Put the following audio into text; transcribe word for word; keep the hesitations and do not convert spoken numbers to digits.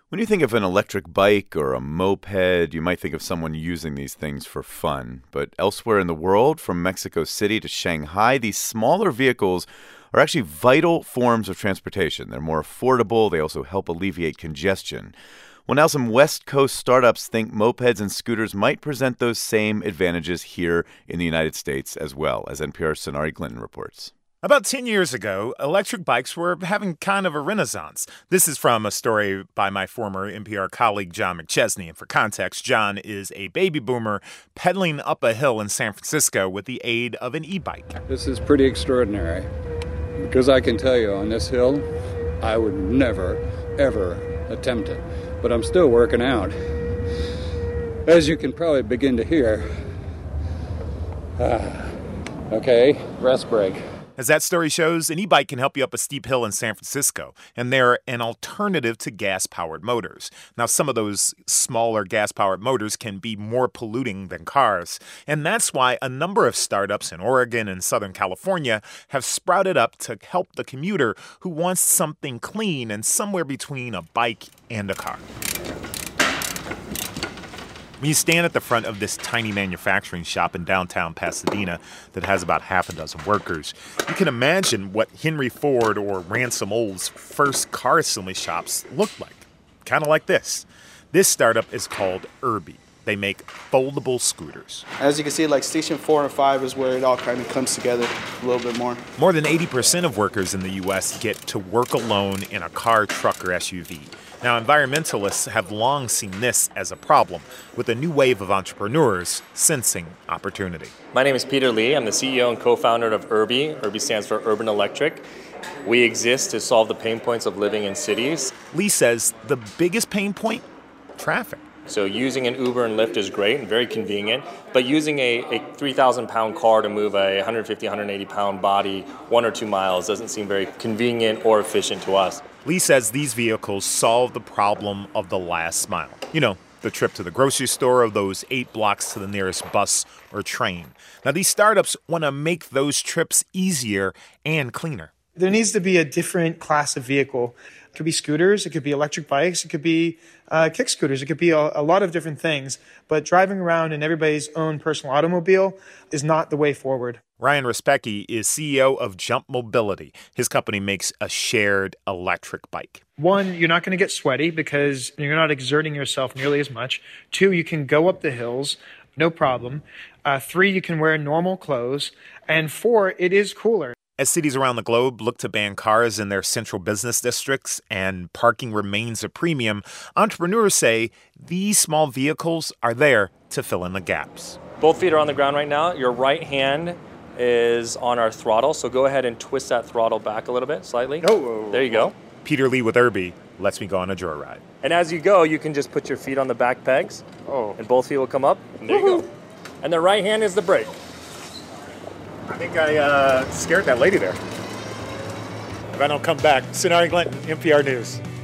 When you think of an electric bike or a moped, you might think of someone using these things for fun. But elsewhere in the world, from Mexico City to Shanghai, these smaller vehicles are actually vital forms of transportation. They're more affordable. They also help alleviate congestion. Well, now some West Coast startups think mopeds and scooters might present those same advantages here in the United States as well, as N P R's Sonari Glinton reports. About ten years ago, electric bikes were having kind of a renaissance. This is from a story by my former N P R colleague, John McChesney. And for context, John is a baby boomer pedaling up a hill in San Francisco with the aid of an e-bike. This is pretty extraordinary because I can tell you on this hill, I would never, ever attempt it. But I'm still working out. As you can probably begin to hear. Ah, okay, rest break. As that story shows, an e-bike can help you up a steep hill in San Francisco, and they're an alternative to gas-powered motors. Now, some of those smaller gas-powered motors can be more polluting than cars, and that's why a number of startups in Oregon and Southern California have sprouted up to help the commuter who wants something clean and somewhere between a bike and a car. When you stand at the front of this tiny manufacturing shop in downtown Pasadena that has about half a dozen workers, you can imagine what Henry Ford or Ransom Olds' first car assembly shops looked like. Kind of like this. This startup is called Urbi. They make foldable scooters. As you can see, like station four and five is where it all kind of comes together a little bit more. More than eighty percent of workers in the U S get to work alone in a car, truck, or S U V. Now, environmentalists have long seen this as a problem, with a new wave of entrepreneurs sensing opportunity. My name is Peter Lee. I'm the C E O and co-founder of Urbi. Urbi stands for Urban Electric. We exist to solve the pain points of living in cities. Lee says the biggest pain point? Traffic. So using an Uber and Lyft is great and very convenient, but using a, a three thousand pound car to move a one fifty, one eighty pound body one or two miles doesn't seem very convenient or efficient to us. Lee says these vehicles solve the problem of the last mile. You know, the trip to the grocery store or those eight blocks to the nearest bus or train. Now, these startups want to make those trips easier and cleaner. There needs to be a different class of vehicle. It could be scooters, it could be electric bikes, it could be uh, kick scooters, it could be a, a lot of different things. But driving around in everybody's own personal automobile is not the way forward. Ryan Respecki is C E O of Jump Mobility. His company makes a shared electric bike. One, you're not going to get sweaty because you're not exerting yourself nearly as much. Two, you can go up the hills, no problem. Uh, three, you can wear normal clothes. And four, it is cooler. As cities around the globe look to ban cars in their central business districts and parking remains a premium, entrepreneurs say these small vehicles are there to fill in the gaps. Both feet are on the ground right now. Your right hand is on our throttle, so go ahead and twist that throttle back a little bit, slightly. Oh, there you go. Peter Lee with Urbi lets me go on a joyride. And as you go, you can just put your feet on the back pegs, Oh. and both feet will come up, and there you go. And the right hand is the brake. I think I uh, scared that lady there. If I don't come back, Sonari Glinton, N P R News.